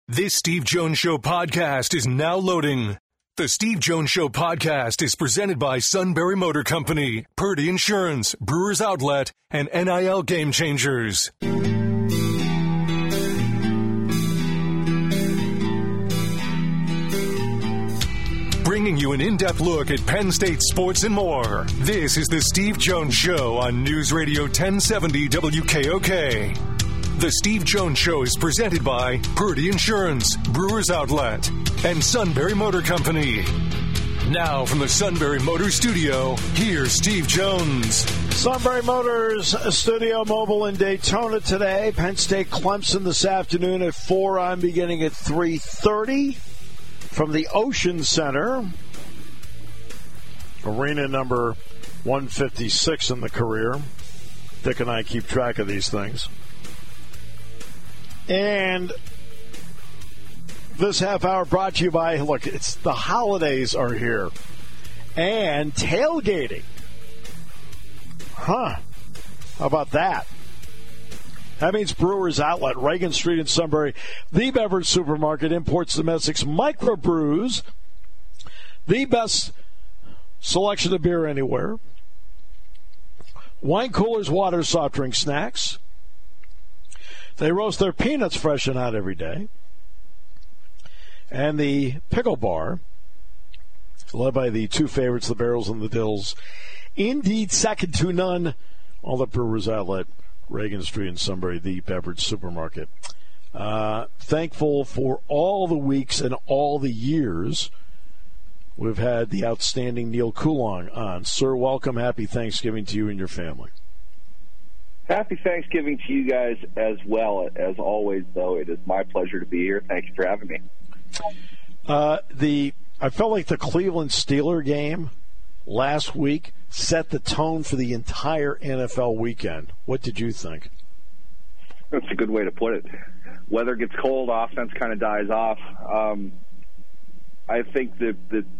This Steve Jones Show podcast is now loading. The Steve Jones Show podcast is presented by Sunbury Motor Company, Purdy Insurance, Brewers Outlet, and NIL Game Changers. Bringing you an in-depth look at Penn State sports and more. This is the Steve Jones Show on News Radio 1070 WKOK. The Steve Jones Show is presented by Purdy Insurance, Brewers Outlet, and Sunbury Motor Company. Now from the Sunbury Motors Studio, here's Steve Jones. Sunbury Motors Studio Mobile in Daytona today. Penn State Clemson this afternoon at 4. I'm beginning at 3:30 from the Ocean Center. Arena number 156 in the career. Dick and I keep track of these things. And this half hour brought to you by, look, it's the holidays are here. And tailgating. How about that? That means Brewers Outlet, Reagan Street in Sunbury. The Beverage Supermarket imports domestics, microbrews. The best selection of beer anywhere. Wine coolers, water, soft drink, snacks. They roast their peanuts fresh and hot every day. And the pickle bar, led by the two favorites, the Barrels and the Dills. Indeed, second to none. All the Brewers Outlet, Reagan Street in Sunbury, the Beverage Supermarket. Thankful for all the weeks and all the years we've had the outstanding Neil Coulon on. Sir, welcome. Happy Thanksgiving to you and your family. Happy Thanksgiving to you guys as well. As always, though, it is my pleasure to be here. Thank you for having me. I felt like the Cleveland Steelers game last week set the tone for the entire NFL weekend. What did you think? That's a good way to put it. Weather gets cold, offense kind of dies off. I think that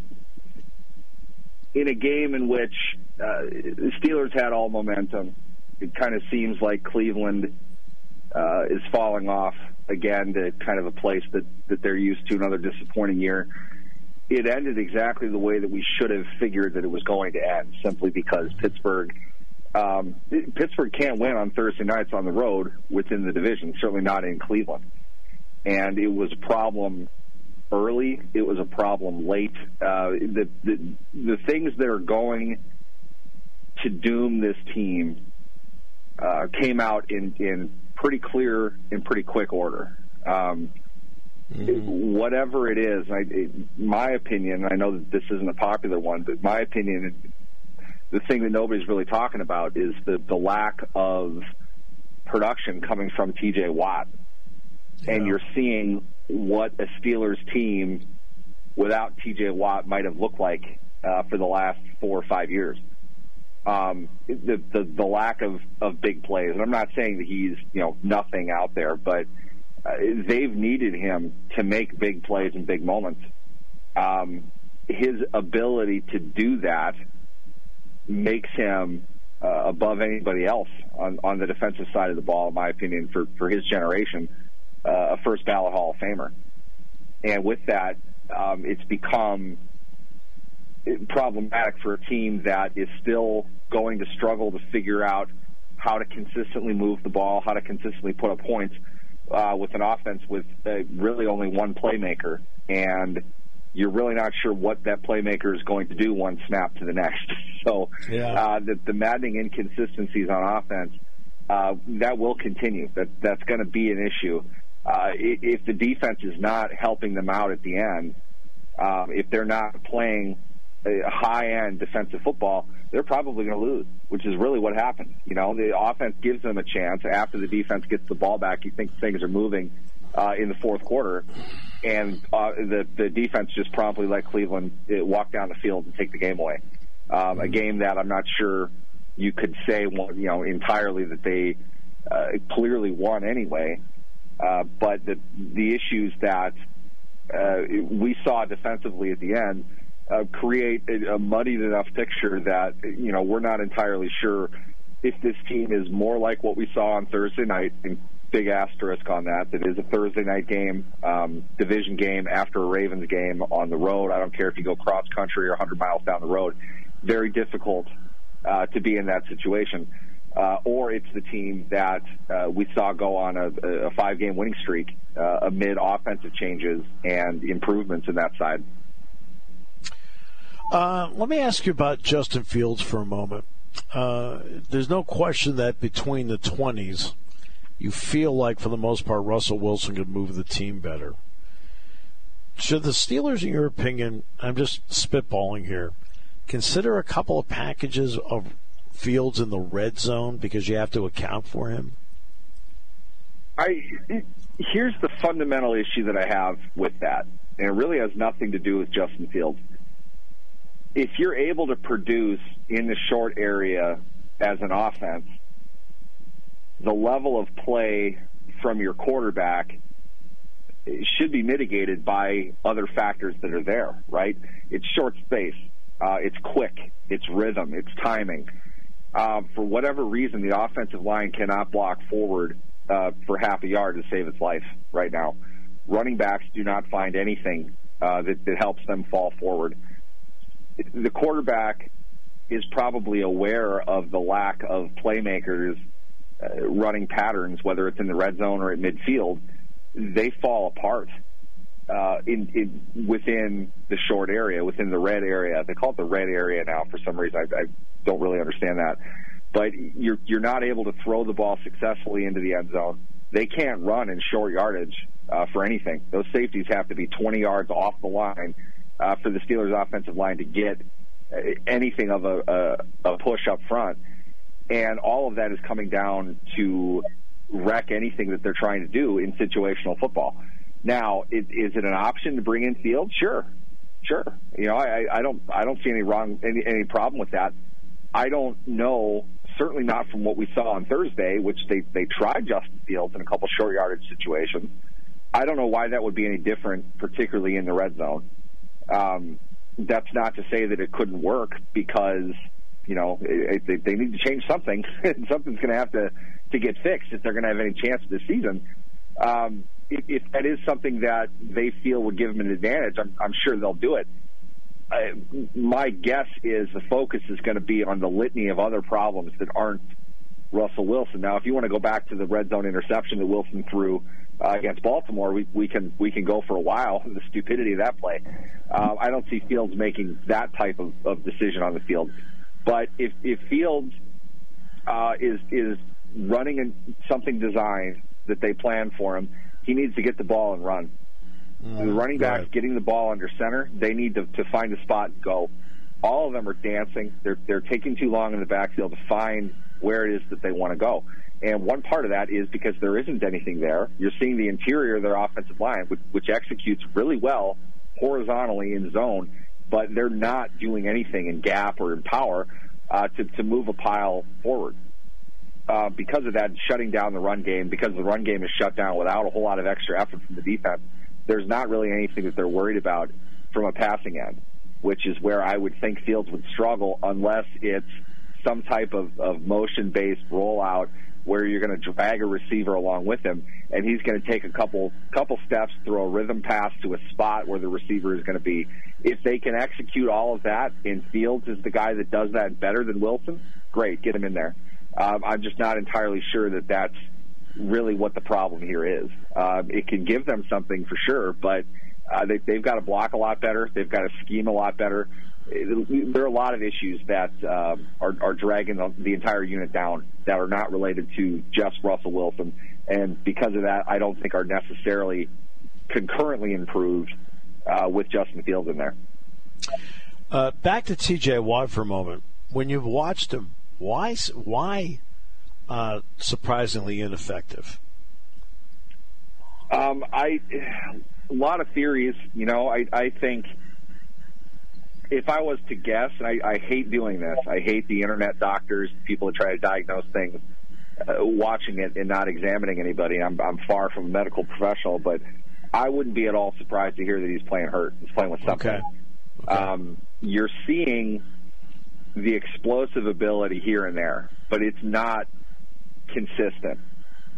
in a game in which the Steelers had all momentum, it kind of seems like Cleveland is falling off again to kind of a place that they're used to, another disappointing year. It ended exactly the way that we should have figured that it was going to end, simply because Pittsburgh can't win on Thursday nights on the road within the division, certainly not in Cleveland. And it was a problem early. It was a problem late. The things that are going to doom this team came out in pretty clear and pretty quick order. Whatever it is, my opinion, I know that this isn't a popular one, but my opinion, the thing that nobody's really talking about is the lack of production coming from T.J. Watt. Yeah. And you're seeing what a Steelers team without T.J. Watt might have looked like for the last 4 or 5 years. The lack of big plays, and I'm not saying that he's nothing out there, but they've needed him to make big plays and big moments. His ability to do that makes him above anybody else on the defensive side of the ball, in my opinion, for his generation, a first ballot Hall of Famer. And with that, it's become problematic for a team that is still going to struggle to figure out how to consistently move the ball, how to consistently put up points with an offense with really only one playmaker. And you're really not sure what that playmaker is going to do one snap to the next. So the maddening inconsistencies on offense, that will continue. That's going to be an issue. If the defense is not helping them out at the end, if they're not playing high-end defensive football, they're probably going to lose, which is really what happened. The offense gives them a chance. After the defense gets the ball back, you think things are moving in the fourth quarter, and the defense just promptly let Cleveland walk down the field and take the game away. A game that I'm not sure you could say entirely that they clearly won anyway, but the issues that we saw defensively at the end create a muddied enough picture that, we're not entirely sure if this team is more like what we saw on Thursday night big asterisk on that. That is a Thursday night game, division game after a Ravens game on the road. I don't care if you go cross country or 100 miles down the road. Very difficult to be in that situation. Or it's the team that we saw go on a 5-game winning streak amid offensive changes and improvements in that side. Let me ask you about Justin Fields for a moment. There's no question that between the 20s, you feel like, for the most part, Russell Wilson could move the team better. Should the Steelers, in your opinion, I'm just spitballing here, consider a couple of packages of Fields in the red zone because you have to account for him? Here's the fundamental issue that I have with that, and it really has nothing to do with Justin Fields. If you're able to produce in the short area as an offense, the level of play from your quarterback should be mitigated by other factors that are there, right? It's short space. It's quick. It's rhythm. It's timing. For whatever reason, the offensive line cannot block forward for half a yard to save its life right now. Running backs do not find anything that helps them fall forward. The quarterback is probably aware of the lack of playmakers running patterns, whether it's in the red zone or at midfield. They fall apart within the short area, within the red area. They call it the red area now for some reason. I don't really understand that. But you're not able to throw the ball successfully into the end zone. They can't run in short yardage for anything. Those safeties have to be 20 yards off the line for the Steelers' offensive line to get anything of a push up front. And all of that is coming down to wreck anything that they're trying to do in situational football. Now, is it an option to bring in Fields? Sure. You know, I don't see any problem with that. I don't know, certainly not from what we saw on Thursday, which they tried Justin Fields in a couple short yardage situations. I don't know why that would be any different, particularly in the red zone. That's not to say that it couldn't work, because, you know, they need to change something. Something's going to have to get fixed if they're going to have any chance this season. If that is something that they feel would give them an advantage, I'm sure they'll do it. My guess is the focus is going to be on the litany of other problems that aren't Russell Wilson. Now, if you want to go back to the red zone interception that Wilson threw against Baltimore, we can go for a while, the stupidity of that play. I don't see Fields making that type of decision on the field. But if Fields is running something designed that they plan for him, he needs to get the ball and run. The running backs getting the ball under center, they need to find a spot and go. All of them are dancing. They're taking too long in the backfield to find where it is that they want to go. And one part of that is because there isn't anything there. You're seeing the interior of their offensive line, which executes really well horizontally in zone, but they're not doing anything in gap or in power to move a pile forward. Because of that, shutting down the run game, because the run game is shut down without a whole lot of extra effort from the defense, there's not really anything that they're worried about from a passing end, which is where I would think Fields would struggle unless it's some type of motion-based rollout where you're going to drag a receiver along with him, and he's going to take a couple steps, throw a rhythm pass to a spot where the receiver is going to be. If they can execute all of that, and Fields is the guy that does that better than Wilson, great, get him in there. I'm just not entirely sure that that's really what the problem here is. It can give them something for sure, but they've got to block a lot better. They've got to scheme a lot better. There are a lot of issues that are dragging the entire unit down that are not related to just Russell Wilson, and because of that, I don't think are necessarily concurrently improved with Justin Fields in there. Back to T.J. Watt for a moment. When you've watched him, why surprisingly ineffective? A lot of theories. You know, I think if I was to guess, and I hate doing this, I hate the internet doctors, people that try to diagnose things, watching it and not examining anybody. I'm far from a medical professional, but I wouldn't be at all surprised to hear that he's playing hurt. He's playing with something. Okay. You're seeing the explosive ability here and there, but it's not consistent.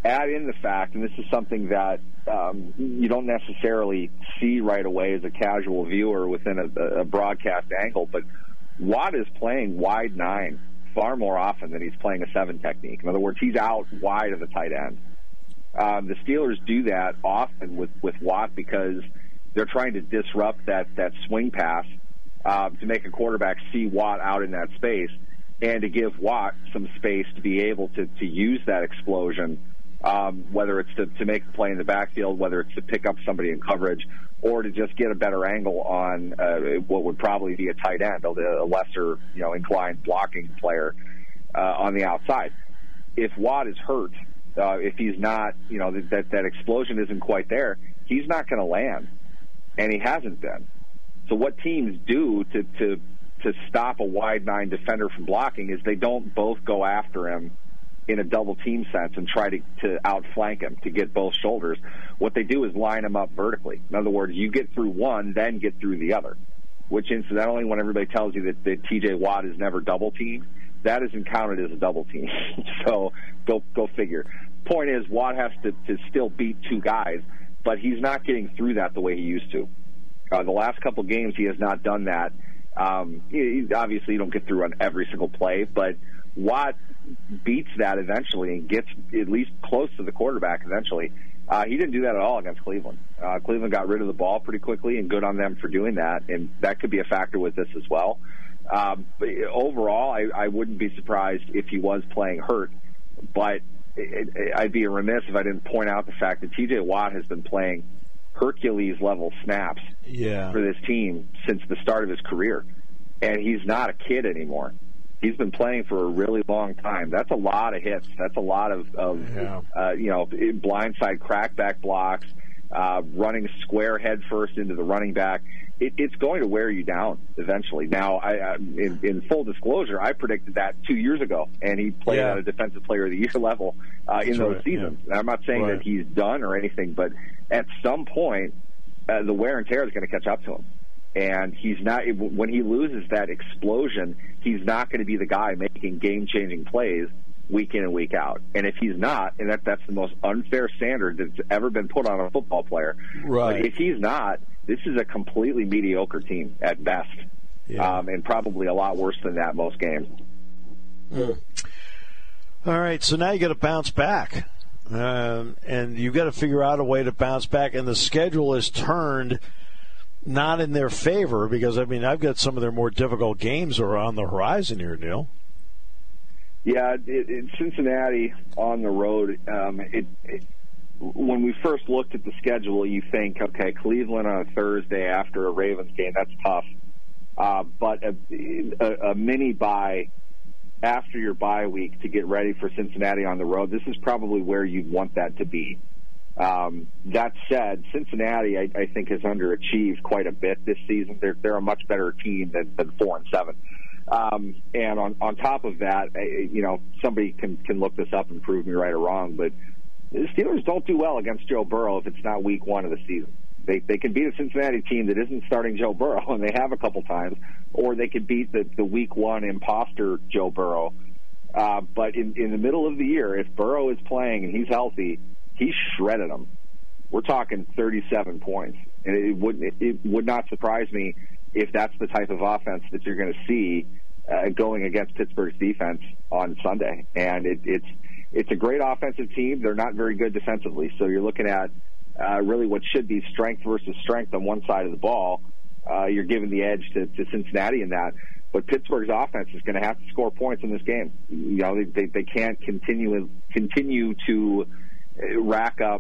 add in the fact, and this is something that you don't necessarily see right away as a casual viewer within a broadcast angle, but Watt is playing wide 9 far more often than he's playing a 7 technique. In other words, he's out wide of the tight end. The Steelers do that often with Watt because they're trying to disrupt that swing pass to make a quarterback see Watt out in that space and to give Watt some space to be able to use that explosion, whether it's to make the play in the backfield, whether it's to pick up somebody in coverage, or to just get a better angle on what would probably be a tight end, a lesser inclined blocking player on the outside. If Watt is hurt, if he's not, that explosion isn't quite there, he's not going to land, and he hasn't been. So what teams do to stop a wide 9 defender from blocking is they don't both go after him in a double team sense and try to outflank him to get both shoulders. What they do is line him up vertically. In other words, you get through one, then get through the other, which incidentally, when everybody tells you that TJ Watt is never double teamed, that isn't counted as a double team. So go figure. Point is, Watt has to still beat 2 guys, but he's not getting through that the way he used to. The last couple games, he has not done that. Obviously, you don't get through on every single play, but Watt beats that eventually and gets at least close to the quarterback eventually. He didn't do that at all against Cleveland. Cleveland got rid of the ball pretty quickly, and good on them for doing that, and that could be a factor with this as well. But overall, I wouldn't be surprised if he was playing hurt, but I'd be remiss if I didn't point out the fact that TJ Watt has been playing Hercules-level snaps for this team since the start of his career, and he's not a kid anymore. He's been playing for a really long time. That's a lot of hits. That's a lot of blindside crackback blocks, running square head first into the running back. It's going to wear you down eventually. Now, in full disclosure, I predicted that 2 years ago, and he played at a Defensive Player of the Year level in those seasons. Yeah. I'm not saying that he's done or anything, but at some point, the wear and tear is going to catch up to him. And he's not. When he loses that explosion, he's not going to be the guy making game-changing plays week in and week out. And if he's not, and that's the most unfair standard that's ever been put on a football player. Right. But if he's not, this is a completely mediocre team at best, and probably a lot worse than that most games. Mm. All right, so now you got to bounce back, and you've got to figure out a way to bounce back. And the schedule is turned not in their favor because, I've got some of their more difficult games are on the horizon here, Neil. Yeah, Cincinnati on the road, when we first looked at the schedule, you think, okay, Cleveland on a Thursday after a Ravens game, that's tough. But a mini bye after your bye week to get ready for Cincinnati on the road, this is probably where you'd want that to be. That said, Cincinnati, I think, has underachieved quite a bit this season. They're a much better team than 4-7. And on top of that, somebody can look this up and prove me right or wrong, but the Steelers don't do well against Joe Burrow if it's not week 1 of the season. They can beat a Cincinnati team that isn't starting Joe Burrow, and they have a couple times, or they could beat the week 1 imposter Joe Burrow. But in the middle of the year, if Burrow is playing and he's healthy, he shredded them. We're talking 37 points. And it would not surprise me if that's the type of offense that you're going to see going against Pittsburgh's defense on Sunday. And it's a great offensive team. They're not very good defensively. So you're looking at really what should be strength versus strength on one side of the ball. You're giving the edge to Cincinnati in that. But Pittsburgh's offense is going to have to score points in this game. They can't continue to rack up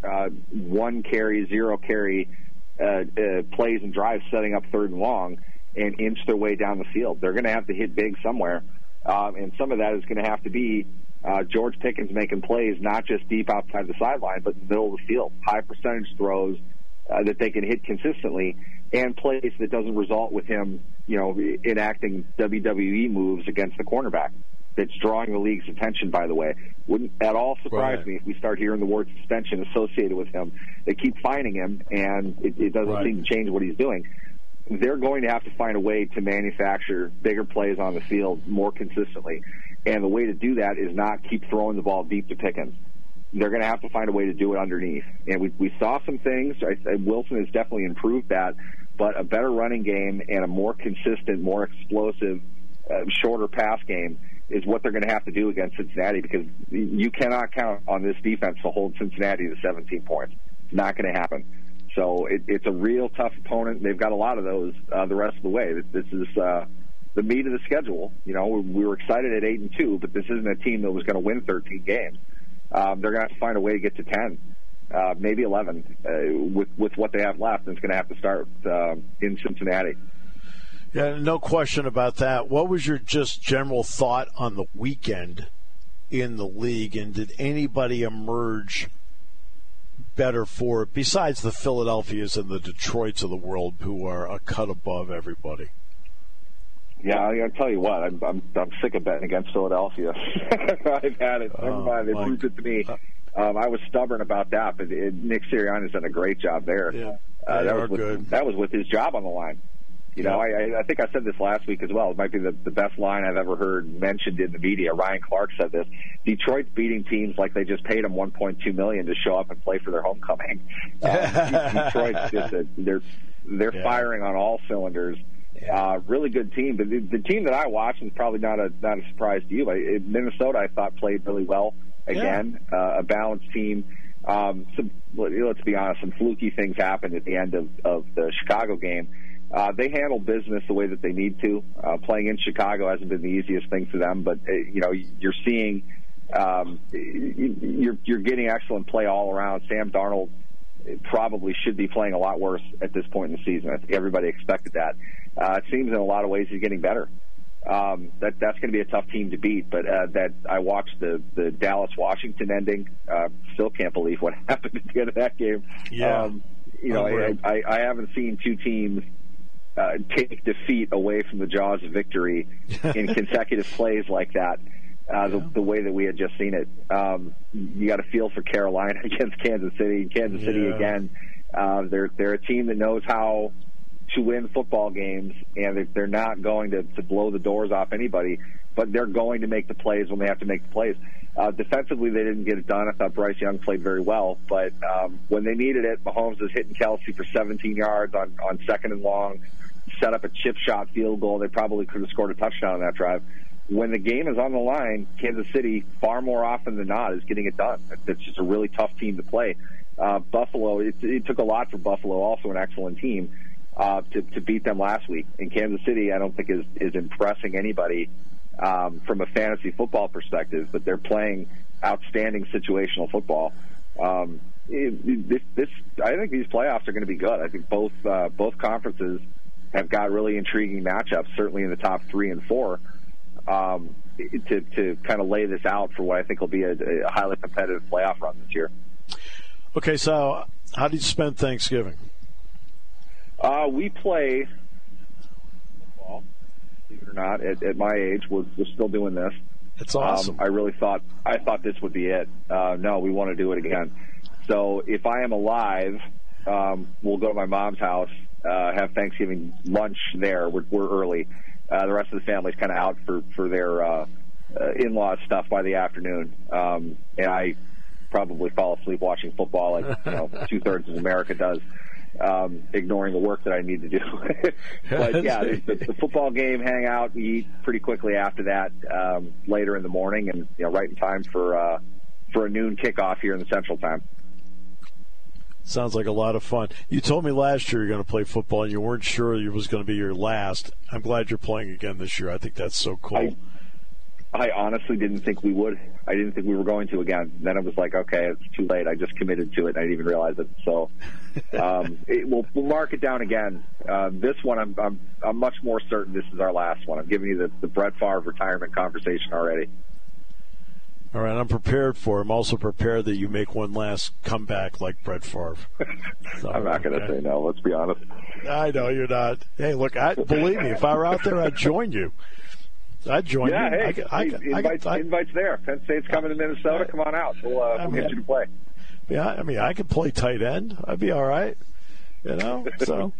1 carry, 0 carry plays and drives setting up 3rd and long and inch their way down the field. They're going to have to hit big somewhere, and some of that is going to have to be George Pickens making plays not just deep outside the sideline, but in the middle of the field, high percentage throws that they can hit consistently, and plays that doesn't result with him, enacting WWE moves against the cornerback. That's drawing the league's attention, by the way. Wouldn't at all surprise me if we start hearing the word suspension associated with him. They keep finding him, and it doesn't seem to change what he's doing. They're going to have to find a way to manufacture bigger plays on the field more consistently. And the way to do that is not keep throwing the ball deep to Pickens. they're going to have to find a way to do it underneath. And we saw some things. Wilson has definitely improved that, but a better running game and a more consistent, more explosive, shorter pass game is what they're going to have to do against Cincinnati, because you cannot count on this defense to hold Cincinnati to 17 points. It's not going to happen. So it's a real tough opponent. They've got a lot of those the rest of the way. This is the meat of the schedule. We were excited at 8-2, but this isn't a team that was going to win 13 games. They're going to have to find a way to get to 10, maybe 11, with what they have left, and it's going to have to start in Cincinnati. Yeah, no question about that. What was your just general thought on the weekend in the league, and did anybody emerge better for it besides the Philadelphias and the Detroits of the world, who are a cut above everybody? Yeah, I'll tell you what, I'm sick of betting against Philadelphia. I've had it. Never mind, they proved it to me. I was stubborn about that, but Nick Sirianni's done a great job there. Yeah, that was with his job on the line. I think I said this last week as well. It might be the best line I've ever heard mentioned in the media. Ryan Clark said this. Detroit's beating teams like they just paid them $1.2 million to show up and play for their homecoming. Detroit's just they're firing on all cylinders. Really good team. But the team that I watched is probably not a surprise to you. Minnesota, I thought, played really well again. A balanced team. Let's be honest, some fluky things happened at the end of the Chicago game. They handle business the way that they need to. Playing in Chicago hasn't been the easiest thing for them, but you're seeing you're getting excellent play all around. Sam Darnold probably should be playing a lot worse at this point in the season. I think everybody expected that. It seems in a lot of ways he's getting better. That's going to be a tough team to beat. But that I watched the Dallas-Washington ending. Still can't believe what happened at the end of that game. Yeah. I haven't seen two teams take defeat away from the jaws of victory in consecutive plays like that, the way that we had just seen it. You got to feel for Carolina against Kansas City. Kansas City again. They're a team that knows how to win football games, and they're not going to blow the doors off anybody, but they're going to make the plays when they have to make the plays. Defensively, they didn't get it done. I thought Bryce Young played very well, but when they needed it, Mahomes was hitting Kelsey for 17 yards on second and long, set up a chip shot field goal. They probably could have scored a touchdown on that drive. When the game is on the line, Kansas City, far more often than not, is getting it done. It's just a really tough team to play. Buffalo, it took a lot for Buffalo, also an excellent team, to beat them last week. And Kansas City, I don't think is impressing anybody from a fantasy football perspective, but they're playing outstanding situational football. I think these playoffs are going to be good. I think both conferences have got really intriguing matchups, certainly in the top 3 and 4, to kind of lay this out for what I think will be a highly competitive playoff run this year. Okay, so how did you spend Thanksgiving? We play football, believe it or not, at my age. We're still doing this. It's awesome. I thought this would be it. No, we want to do it again. So if I am alive, we'll go to my mom's house, have Thanksgiving lunch there. We're early. The rest of the family's kind of out for their in-laws stuff by the afternoon. And I probably fall asleep watching football like 2/3 of America does, ignoring the work that I need to do. But yeah, the football game, hang out, we eat pretty quickly after that, later in the morning, and right in time for a noon kickoff here in the Central Time. Sounds like a lot of fun. You told me last year you're going to play football, and you weren't sure it was going to be your last. I'm glad you're playing again this year. I think that's so cool. I honestly didn't think we would. I didn't think we were going to again. Then it was like, okay, it's too late. I just committed to it, and I didn't even realize it. So we'll mark it down again. This one, I'm much more certain this is our last one. I'm giving you the Brett Favre retirement conversation already. All right, I'm prepared for it. I'm also prepared that you make one last comeback like Brett Favre. So, I'm not going to say no, let's be honest. I know you're not. Hey, look, believe me, if I were out there, I'd join you. I'd join you. Yeah, hey, invites there. Penn State's coming to Minnesota. Come on out. We'll get you to play. Yeah, I mean, I could play tight end. I'd be all right. So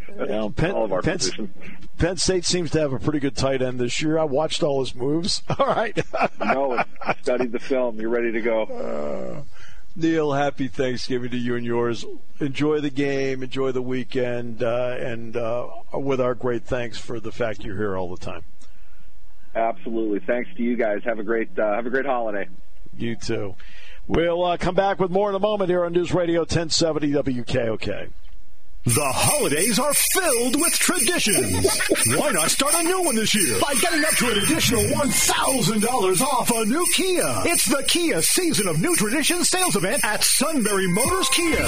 Penn State seems to have a pretty good tight end this year. I watched all his moves. All right. No, studied the film. You're ready to go. Neil, happy Thanksgiving to you and yours. Enjoy the game, enjoy the weekend, and with our great thanks for the fact you're here all the time. Absolutely. Thanks to you guys. Have a great holiday. You too. We'll come back with more in a moment here on News Radio 1070 WKOK. The holidays are filled with traditions. Why not start a new one this year by getting up to an additional $1,000 off a new Kia? It's the Kia Season of New Traditions sales event at Sunbury Motors Kia.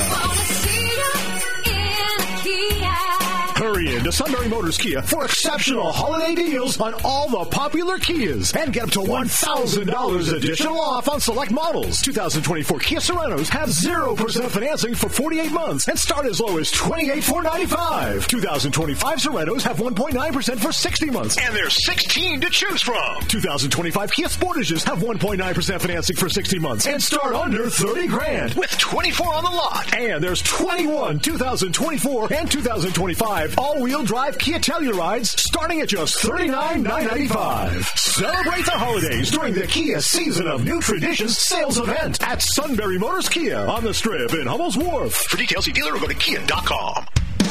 Hurry in to Sunbury Motors Kia for exceptional holiday deals on all the popular Kias and get up to $1,000 additional off on select models. 2024 Kia Sorentos have 0% financing for 48 months and start as low as $28,495. 2025 Sorentos have 1.9% for 60 months, and there's 16 to choose from. 2025 Kia Sportages have 1.9% financing for 60 months and start under $30,000 with 24 on the lot. And there's 21 2024 and 2025 all-wheel drive Kia Tellurides starting at just $39,995. Celebrate the holidays during the Kia Season of New Traditions sales event at Sunbury Motors Kia on the Strip in Hummel's Wharf. For details, see dealer or go to kia.com.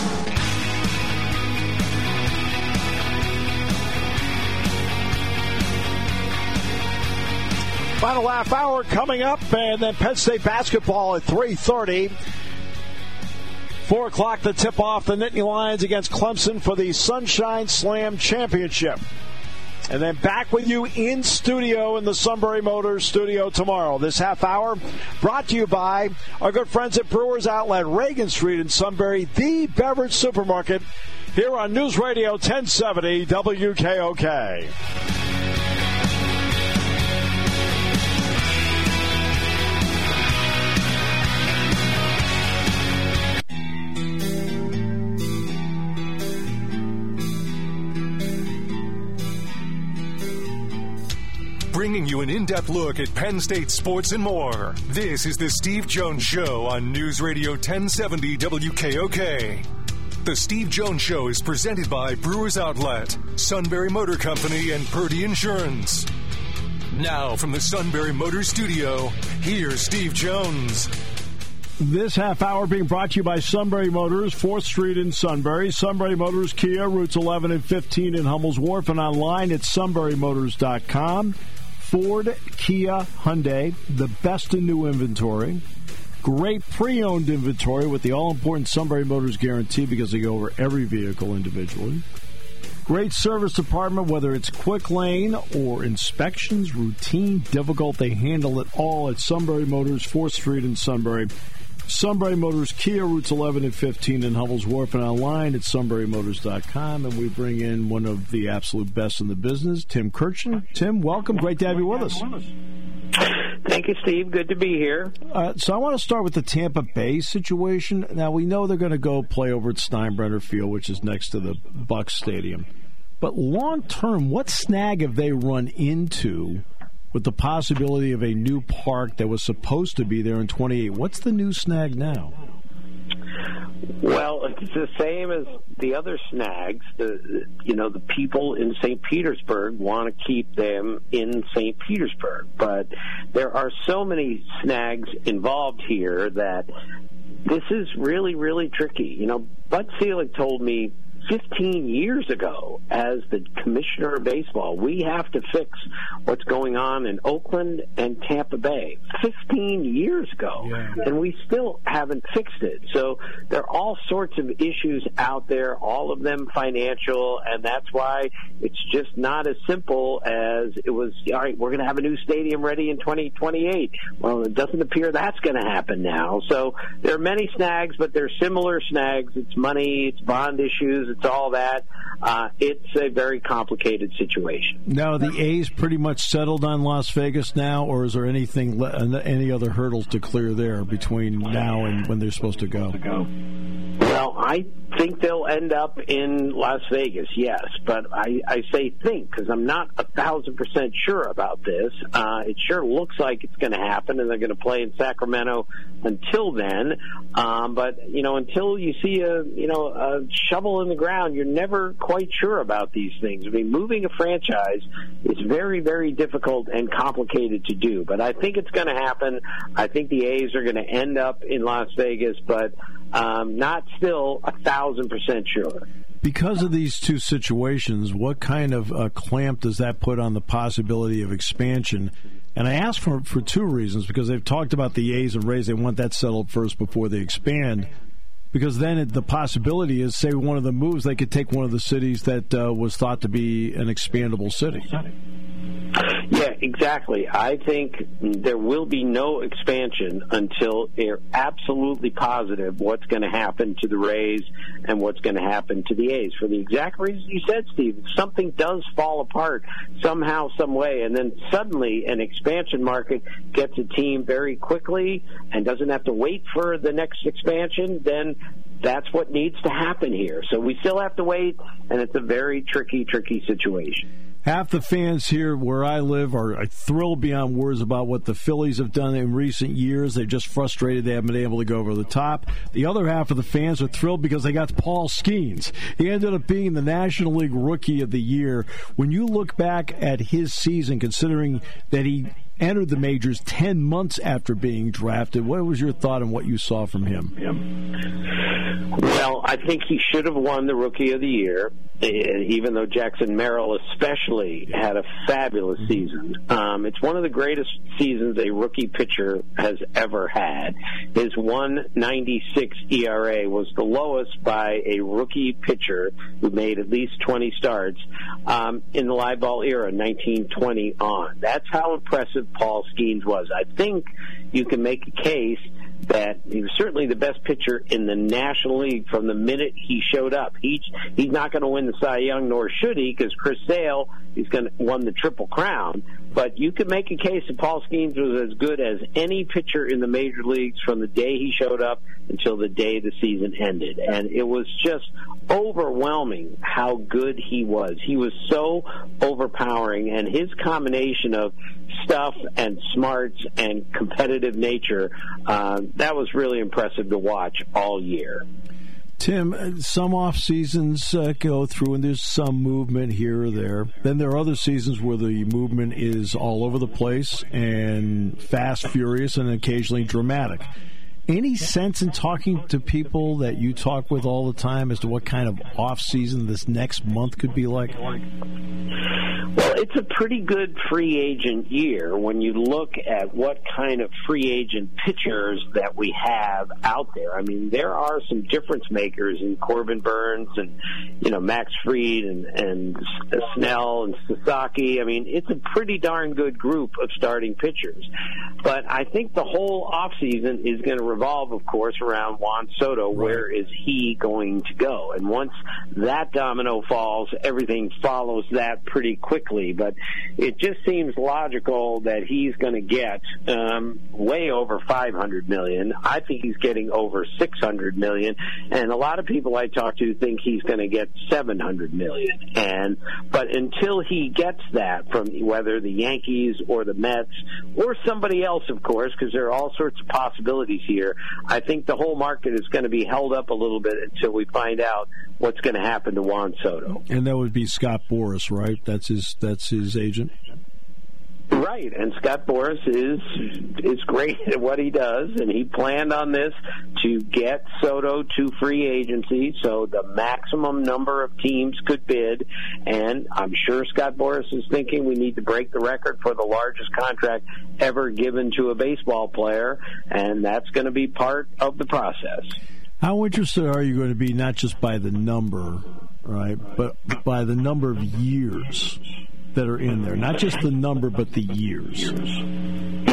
Final half hour coming up, and then Penn State basketball at 3:30. 4 o'clock to tip off the Nittany Lions against Clemson for the Sunshine Slam Championship. And then back with you in studio in the Sunbury Motors studio tomorrow. This half hour brought to you by our good friends at Brewers Outlet, Reagan Street in Sunbury, the beverage supermarket, here on News Radio 1070 WKOK. Bringing you an in-depth look at Penn State sports and more. This is the Steve Jones Show on News Radio 1070 WKOK. The Steve Jones Show is presented by Brewers Outlet, Sunbury Motor Company, and Purdy Insurance. Now from the Sunbury Motor Studio, here's Steve Jones. This half hour being brought to you by Sunbury Motors, 4th Street in Sunbury. Sunbury Motors Kia, routes 11 and 15 in Hummel's Wharf, and online at sunburymotors.com. Ford, Kia, Hyundai, the best in new inventory. Great pre-owned inventory with the all-important Sunbury Motors guarantee because they go over every vehicle individually. Great service department, whether it's quick lane or inspections, routine, difficult, they handle it all at Sunbury Motors, 4th Street in Sunbury. Sunbury Motors Kia, routes 11 and 15 in Hummel's Wharf, and online at sunburymotors.com. And we bring in one of the absolute best in the business, Tim Kirchen. Tim, welcome. Great to have you with us. Thank you, Steve. Good to be here. So I want to start with the Tampa Bay situation. Now, we know they're going to go play over at Steinbrenner Field, which is next to the Bucs Stadium. But long-term, what snag have they run into with the possibility of a new park that was supposed to be there in 28? What's the new snag now? Well, it's the same as the other snags. The people in St. Petersburg want to keep them in St. Petersburg. But there are so many snags involved here that this is really, really tricky. Bud Selig told me 15 years ago as the commissioner of baseball, we have to fix what's going on in Oakland and Tampa Bay. 15 years ago, and we still haven't fixed it. So there are all sorts of issues out there, all of them financial, and that's why it's just not as simple as it was, all right, we're going to have a new stadium ready in 2028. Well, it doesn't appear that's going to happen now. So there are many snags, but they're similar snags. It's money, it's bond issues, it's all that. It's a very complicated situation. Now, the A's pretty much settled on Las Vegas now, or is there any other hurdles to clear there between now and when they're supposed to go? Well, I think they'll end up in Las Vegas? Yes, but I say think because I'm not 1,000% sure about this. It sure looks like it's going to happen, and they're going to play in Sacramento until then. But until you see a shovel in the ground, you're never quite sure about these things. I mean, moving a franchise is very, very difficult and complicated to do. But I think it's going to happen. I think the A's are going to end up in Las Vegas, but not still 1,000% sure. Because of these two situations, what kind of clamp does that put on the possibility of expansion? And I ask for two reasons, because they've talked about the A's and Rays. They want that settled first before they expand, because then the possibility is, say, one of the moves, they could take one of the cities that was thought to be an expandable city. Yeah, exactly. I think there will be no expansion until they're absolutely positive what's going to happen to the Rays and what's going to happen to the A's. For the exact reasons you said, Steve, if something does fall apart somehow, some way, and then suddenly an expansion market gets a team very quickly and doesn't have to wait for the next expansion, then that's what needs to happen here. So we still have to wait, and it's a very tricky situation. Half the fans here where I live are thrilled beyond words about what the Phillies have done in recent years. They're just frustrated they haven't been able to go over the top. The other half of the fans are thrilled because they got Paul Skeens. He ended up being the National League Rookie of the Year. When you look back at his season, considering that he entered the majors 10 months after being drafted, what was your thought on what you saw from him? Well, I think he should have won the Rookie of the Year, even though Jackson Merrill especially had a fabulous season. It's one of the greatest seasons a rookie pitcher has ever had. His 1.96 ERA was the lowest by a rookie pitcher who made at least 20 starts in the live ball era, 1920 on. That's how impressive Paul Skeens was. I think you can make a case that he was certainly the best pitcher in the National League from the minute he showed up. He's not going to win the Cy Young, nor should he, because Chris Sale won the Triple Crown. But you could make a case that Paul Skeens was as good as any pitcher in the major leagues from the day he showed up until the day the season ended. And it was just overwhelming how good he was. He was so overpowering, and his combination of stuff and smarts and competitive nature, that was really impressive to watch all year. Tim, some off seasons go through and there's some movement here or there. Then there are other seasons where the movement is all over the place and fast, furious, and occasionally dramatic. Any sense in talking to people that you talk with all the time as to what kind of off season this next month could be like? Well, it's a pretty good free agent year when you look at what kind of free agent pitchers that we have out there. I mean, there are some difference makers in Corbin Burns and, Max Fried and Snell and Sasaki. I mean, it's a pretty darn good group of starting pitchers. But I think the whole offseason is going to revolve, of course, around Juan Soto. Right. Where is he going to go? And once that domino falls, everything follows that pretty quickly. But it just seems logical that he's going to get way over $500 million. I think he's getting over $600 million. And a lot of people I talk to think he's going to get $700 million. But until he gets that from whether the Yankees or the Mets or somebody else, of course, because there are all sorts of possibilities here, I think the whole market is going to be held up a little bit until we find out what's going to happen to Juan Soto. And that would be Scott Boras, right? That's his agent? Right, and Scott Boras is great at what he does, and he planned on this to get Soto to free agency so the maximum number of teams could bid, and I'm sure Scott Boras is thinking we need to break the record for the largest contract ever given to a baseball player, and that's going to be part of the process. How interested are you going to be, not just by the number, right, but by the number of years that are in there? Not just the number, but the years.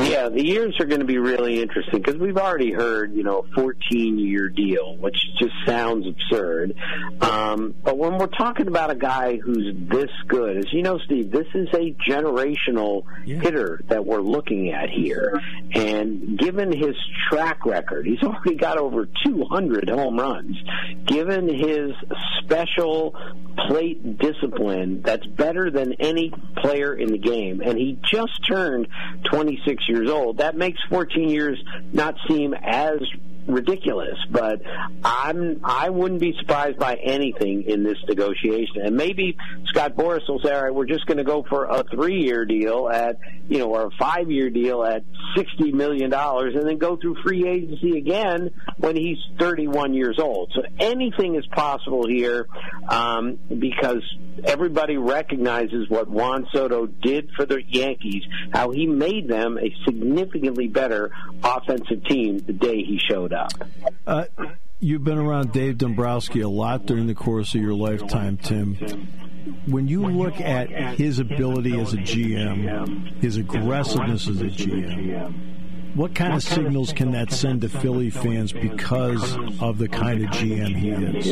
Yeah, the years are going to be really interesting because we've already heard, a 14-year deal, which just sounds absurd. But when we're talking about a guy who's this good, as you know, Steve, this is a generational hitter that we're looking at here. And given his track record, he's already got over 200 home runs. Given his special plate discipline, that's better than any player in the game. And he just turned 26 years old. That makes 14 years not seem as ridiculous, but I wouldn't be surprised by anything in this negotiation. And maybe Scott Boras will say, all right, we're just going to go for a 3-year deal at, or a 5-year deal at $60 million and then go through free agency again when he's 31 years old. So anything is possible here because everybody recognizes what Juan Soto did for the Yankees, how he made them a significantly better offensive team the day he showed up. You've been around Dave Dombrowski a lot during the course of your lifetime, Tim. When you look at his ability as a GM, his aggressiveness as a GM, what kind of signals can that send to Philly fans because of the kind of GM he is?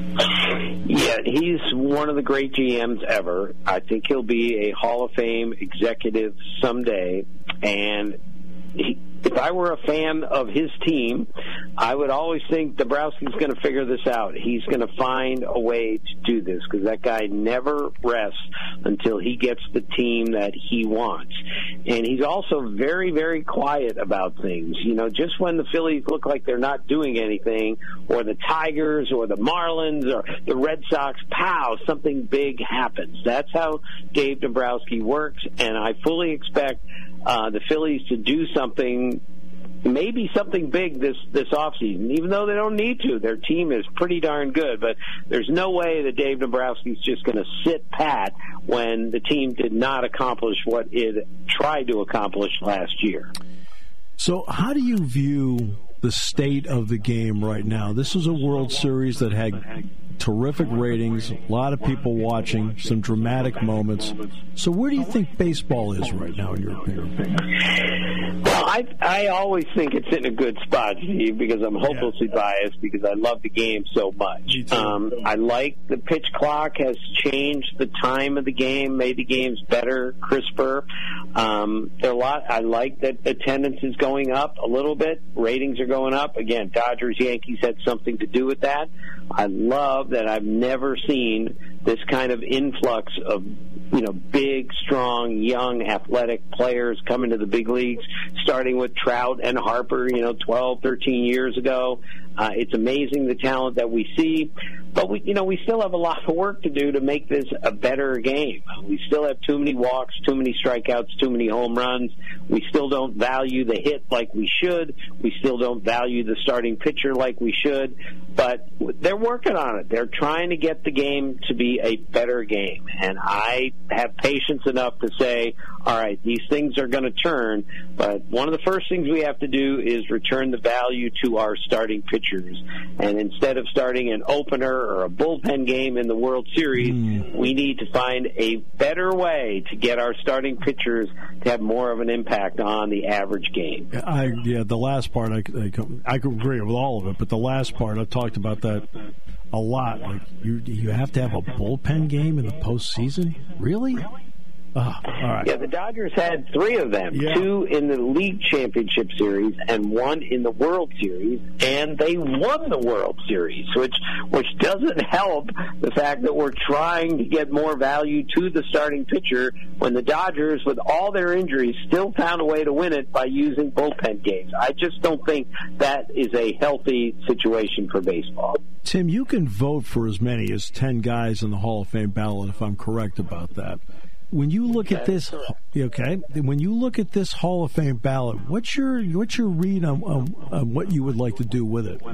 Yeah, he's one of the great GMs ever. I think he'll be a Hall of Fame executive someday, and if I were a fan of his team, I would always think Dombrowski's going to figure this out. He's going to find a way to do this because that guy never rests until he gets the team that he wants. And he's also very, very quiet about things. Just when the Phillies look like they're not doing anything, or the Tigers or the Marlins or the Red Sox, pow, something big happens. That's how Dave Dombrowski works, and I fully expect the Phillies to do something, maybe something big this offseason, even though they don't need to. Their team is pretty darn good, but there's no way that Dave Dombrowski's just going to sit pat when the team did not accomplish what it tried to accomplish last year. So how do you view the state of the game right now? This was a World Series that had terrific ratings, a lot of people watching, some dramatic moments. So where do you think baseball is right now, in your opinion? Well, I always think it's in a good spot, Steve, because I'm hopelessly biased because I love the game so much. I like the pitch clock has changed the time of the game, made the games better, crisper. I like that attendance is going up a little bit. Ratings are going up. Again, Dodgers, Yankees had something to do with that. I love that I've never seen this kind of influx of big, strong, young, athletic players coming to the big leagues, starting with Trout and Harper, 12, 13 years ago. It's amazing the talent that we see, but we still have a lot of work to do to make this a better game. We still have too many walks, too many strikeouts, too many home runs. We still don't value the hit like we should. We still don't value the starting pitcher like we should, but they're working on it. They're trying to get the game to be a better game, and I have patience enough to say, all right, these things are going to turn, but one of the first things we have to do is return the value to our starting pitchers. And instead of starting an opener or a bullpen game in the World Series, we need to find a better way to get our starting pitchers to have more of an impact on the average game. The last part, I agree with all of it, but the last part, I've talked about that a lot. Like you have to have a bullpen game in the postseason? Really? All right. Yeah, the Dodgers had 3 of them, 2 in the League Championship Series and 1 in the World Series, and they won the World Series, which doesn't help the fact that we're trying to get more value to the starting pitcher when the Dodgers, with all their injuries, still found a way to win it by using bullpen games. I just don't think that is a healthy situation for baseball. Tim, you can vote for as many as 10 guys in the Hall of Fame ballot, if I'm correct about that. When you look at this, when you look at this Hall of Fame ballot, what's your read on what you would like to do with it?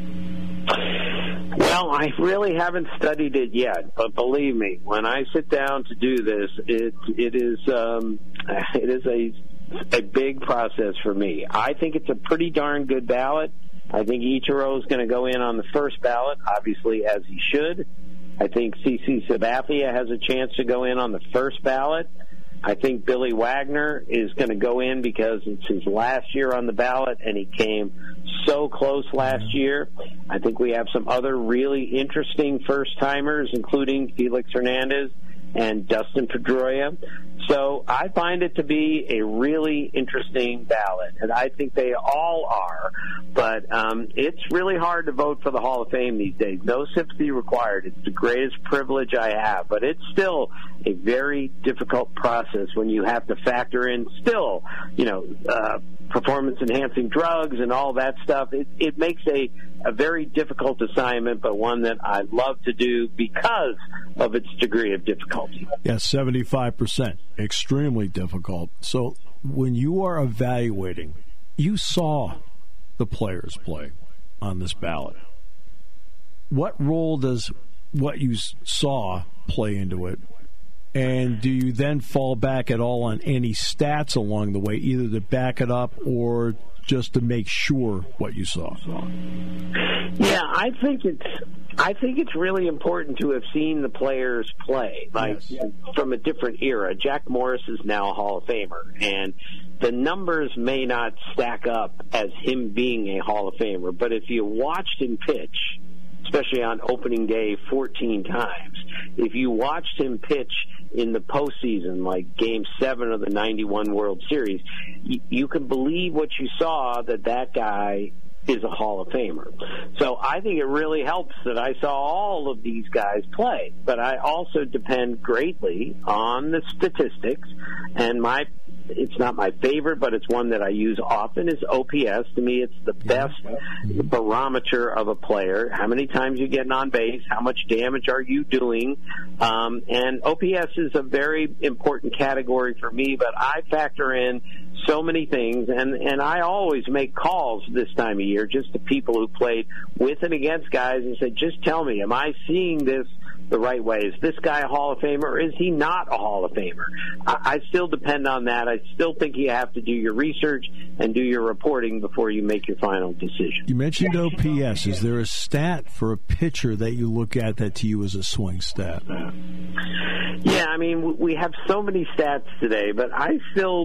Well, I really haven't studied it yet, but believe me, when I sit down to do this, it is a big process for me. I think it's a pretty darn good ballot. I think Ichiro is going to go in on the first ballot, obviously, as he should. I think CC Sabathia has a chance to go in on the first ballot. I think Billy Wagner is going to go in because it's his last year on the ballot, and he came so close last year. I think we have some other really interesting first-timers, including Felix Hernandez and Dustin Pedroia. So I find it to be a really interesting ballot, and I think they all are. But it's really hard to vote for the Hall of Fame these days. No sympathy required. It's the greatest privilege I have, but it's still a very difficult process when you have to factor in still, performance-enhancing drugs and all that stuff. It makes a very difficult assignment, but one that I love to do because of its degree of difficulty. Yes, 75%. Extremely difficult. So when you are evaluating, you saw the players play on this ballot. What role does what you saw play into it? And do you then fall back at all on any stats along the way, either to back it up or just to make sure what you saw? Yeah, I think it's really important to have seen the players play, from a different era. Jack Morris is now a Hall of Famer, and the numbers may not stack up as him being a Hall of Famer, but if you watched him pitch, especially on opening day 14 times, if you watched him pitch in the postseason, like Game 7 of the 91 World Series, you can believe what you saw, that guy is a Hall of Famer. So I think it really helps that I saw all of these guys play. But I also depend greatly on the statistics, and it's not my favorite, but it's one that I use often, is OPS. To me, it's the best barometer of a player. How many times you're getting on base, how much damage are you doing? And OPS is a very important category for me, but I factor in so many things, and I always make calls this time of year just to people who played with and against guys and said, just tell me, am I seeing this the right way? Is this guy a Hall of Famer, or is he not a Hall of Famer? I still depend on that. I still think you have to do your research and do your reporting before you make your final decision. You mentioned OPS. Is there a stat for a pitcher that you look at that to you is a swing stat? Yeah, I mean, we have so many stats today, but I still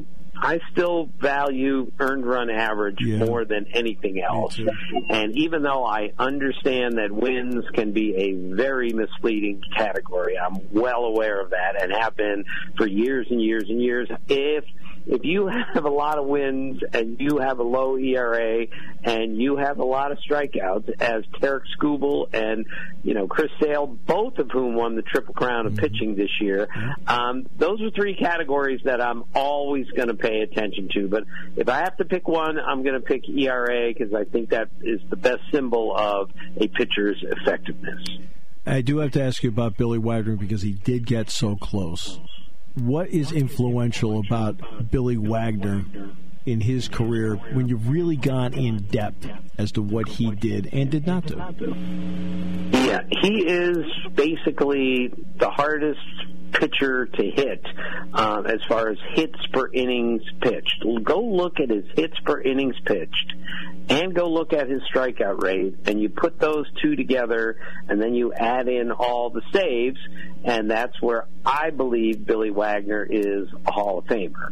value earned run average more than anything else. And even though I understand that wins can be a very misleading category, I'm well aware of that and have been for years and years and years. If you have a lot of wins and you have a low ERA and you have a lot of strikeouts, as Tarek Skubal and Chris Sale, both of whom won the Triple Crown of pitching this year, those are three categories that I'm always going to pay attention to. But if I have to pick one, I'm going to pick ERA because I think that is the best symbol of a pitcher's effectiveness. I do have to ask you about Billy Wagner because he did get so close. What is influential about Billy Wagner in his career when you've really gone in depth as to what he did and did not do? Yeah, he is basically the hardest pitcher to hit as far as hits per innings pitched. Go look at his hits per innings pitched and go look at his strikeout rate, and you put those two together, and then you add in all the saves, and that's where I believe Billy Wagner is a Hall of Famer.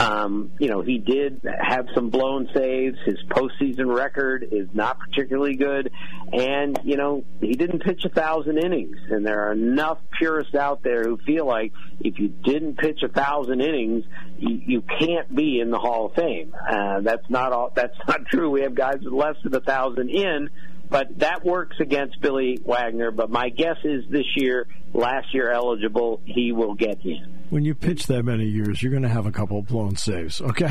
He did have some blown saves. His postseason record is not particularly good, and, he didn't pitch 1,000 innings, and there are enough purists out there who feel like if you didn't pitch 1,000 innings, you can't be in the Hall of Fame. That's not true. We have guys with less than 1,000 in, but that works against Billy Wagner. But my guess is last year eligible, he will get in. When you pitch that many years, you're going to have a couple of blown saves, okay?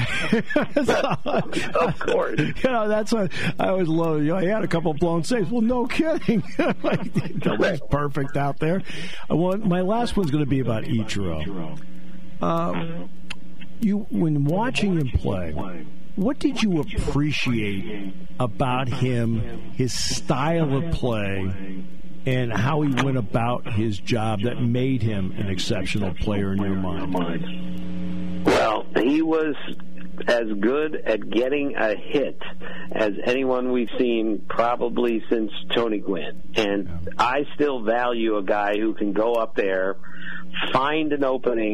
Of course. That's what I always love. He had a couple of blown saves. Well, no kidding. Nobody's perfect out there. My last one's going to be about Ichiro. When watching him play, what did you appreciate about him, his style of play, and how he went about his job that made him an exceptional player in your mind? Well, he was as good at getting a hit as anyone we've seen probably since Tony Gwynn. And I still value a guy who can go up there, find an opening,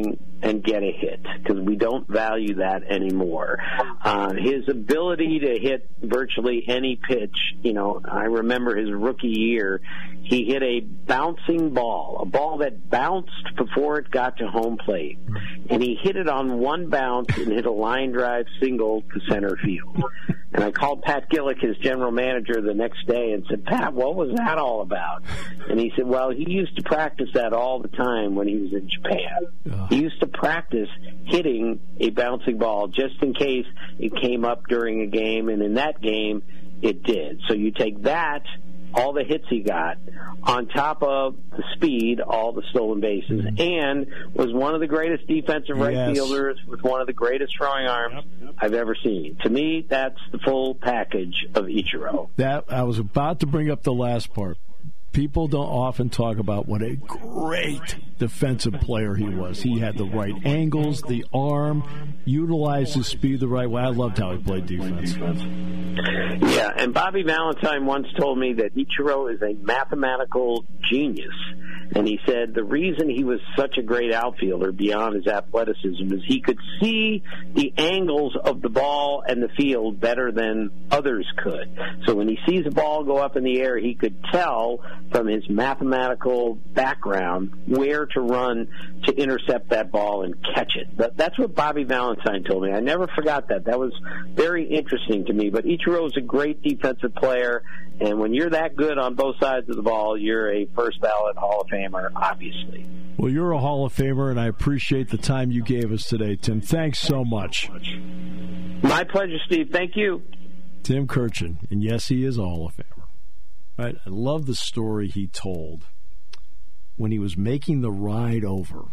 and get a hit, because we don't value that anymore. His ability to hit virtually any pitch, I remember his rookie year, he hit a bouncing ball, a ball that bounced before it got to home plate, and he hit it on one bounce and hit a line drive single to center field. And I called Pat Gillick, his general manager, the next day and said, "Pat, what was that all about?" And he said, "Well, he used to practice that all the time when he was in Japan. He used to practice hitting a bouncing ball just in case it came up during a game, and in that game, it did." So you take that, all the hits he got, on top of the speed, all the stolen bases, and was one of the greatest defensive right fielders with one of the greatest throwing arms I've ever seen. To me, that's the full package of Ichiro. That I was about to bring up the last part. People don't often talk about what a great defensive player he was. He had the right angles, the arm, utilized his speed the right way. I loved how he played defense. Yeah, and Bobby Valentine once told me that Ichiro is a mathematical genius. And he said the reason he was such a great outfielder beyond his athleticism is he could see the angles of the ball and the field better than others could. So when he sees a ball go up in the air, he could tell from his mathematical background where to run to intercept that ball and catch it. That's what Bobby Valentine told me. I never forgot that. That was very interesting to me. But Ichiro is a great defensive player, and when you're that good on both sides of the ball, you're a first ballot Hall of Famer, obviously. Well, you're a Hall of Famer, and I appreciate the time you gave us today, Tim. Thanks so much. My pleasure, Steve. Thank you. Tim Kurkjian, and yes, he is a Hall of Famer. Right? I love the story he told when he was making the ride over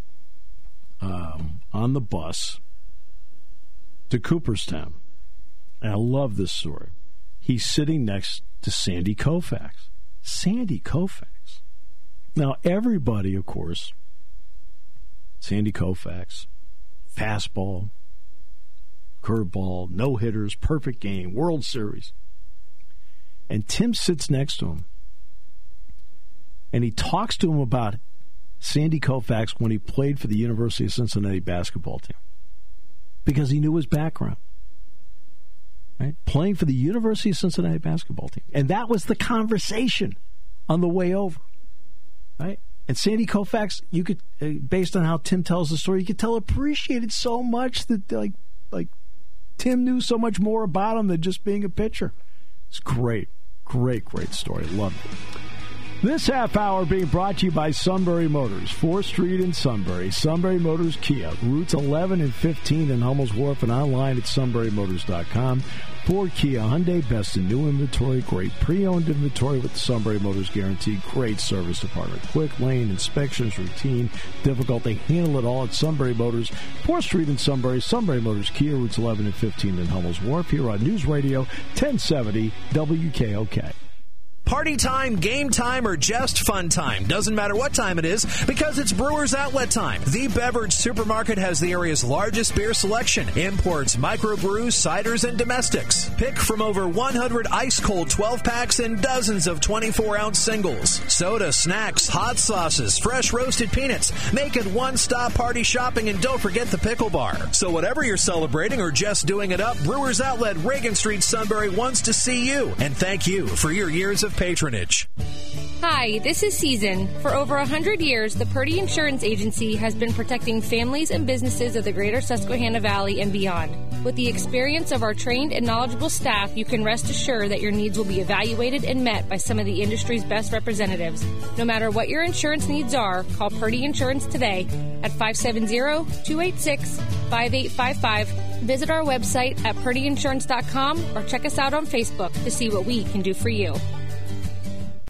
on the bus to Cooperstown. And I love this story. He's sitting next to Sandy Koufax. Sandy Koufax. Now, everybody, of course, Sandy Koufax, fastball, curveball, no-hitters, perfect game, World Series. And Tim sits next to him, and he talks to him about Sandy Koufax when he played for the University of Cincinnati basketball team, because he knew his background. Right? Playing for the University of Cincinnati basketball team. And that was the conversation on the way over. Right? And Sandy Koufax, you could, based on how Tim tells the story, you could tell appreciated so much that like Tim knew so much more about him than just being a pitcher. It's great. Great story. Love it. This half hour being brought to you by Sunbury Motors, 4th Street in Sunbury. Sunbury Motors Kia, routes 11 and 15 in Hummel's Wharf, and online at sunburymotors.com. Ford, Kia, Hyundai, best in new inventory, great pre-owned inventory with the Sunbury Motors guarantee, great service department, quick lane inspections, routine, difficult. They handle it all at Sunbury Motors, 4th Street in Sunbury. Sunbury Motors Kia, routes 11 and 15 in Hummel's Wharf, here on News Radio 1070 WKOK. Party time, game time, or just fun time. Doesn't matter what time it is, because it's Brewers Outlet time. The Beverage Supermarket has the area's largest beer selection. Imports, microbrews, ciders, and domestics. Pick from over 100 ice-cold 12-packs and dozens of 24-ounce singles. Soda, snacks, hot sauces, fresh roasted peanuts. Make it one-stop party shopping, and don't forget the pickle bar. So whatever you're celebrating or just doing it up, Brewers Outlet, Reagan Street, Sunbury wants to see you. And thank you for your years of patronage. Hi, this is Season. For over 100 years, the Purdy Insurance Agency has been protecting families and businesses of the greater Susquehanna Valley and beyond. With the experience of our trained and knowledgeable staff, you can rest assured that your needs will be evaluated and met by some of the industry's best representatives. No matter what your insurance needs are, call Purdy Insurance today at 570-286-5855. Visit our website at purdyinsurance.com or check us out on Facebook to see what we can do for you.